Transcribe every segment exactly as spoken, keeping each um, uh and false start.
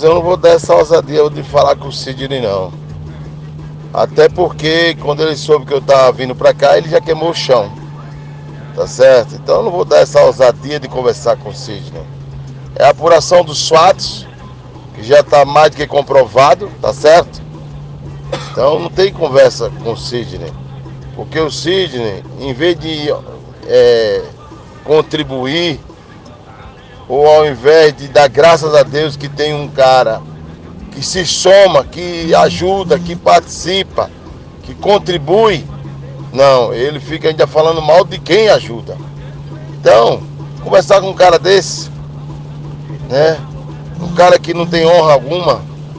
Eu não vou dar essa ousadia de falar com o Sidney, não. Até porque quando ele soube que eu estava vindo para cá, ele já queimou o chão. Tá certo? Então eu não vou dar essa ousadia de conversar com o Sidney. É a apuração dos fatos, que já está mais do que comprovado, tá certo? Então não tem conversa com o Sidney. Porque o Sidney, em vez de é, contribuir, ou ao invés de dar graças a Deus que tem um cara que se soma, que ajuda, que participa, que contribui, não, ele fica ainda falando mal de quem ajuda. Então, conversar com um cara desse, né? Um cara que não tem honra alguma,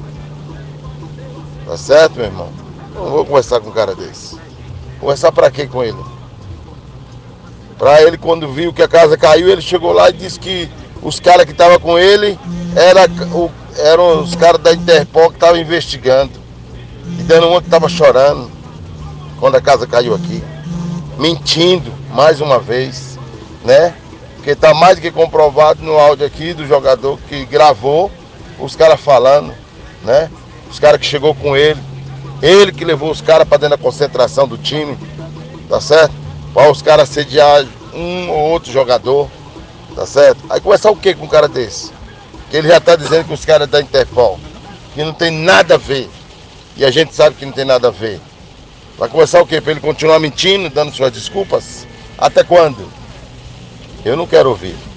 tá certo, meu irmão? Não vou conversar com um cara desse. Conversar pra quê com ele? Pra ele, quando viu que a casa caiu, ele chegou lá e disse que os caras que estavam com ele era o, eram os caras da Interpol que estavam investigando. E dando uma que estava chorando quando a casa caiu aqui. Mentindo, mais uma vez, né? Porque está mais do que comprovado no áudio aqui do jogador que gravou os caras falando, né? Os caras que chegou com ele. Ele que levou os caras para dentro da concentração do time, tá certo? Para os caras sediar um ou outro jogador, tá certo? Aí conversar o que com um cara desse? Que ele já tá dizendo que os caras da Interpol, que não tem nada a ver. E a gente sabe que não tem nada a ver. Vai conversar o quê? Para ele continuar mentindo, dando suas desculpas? Até quando? Eu não quero ouvir.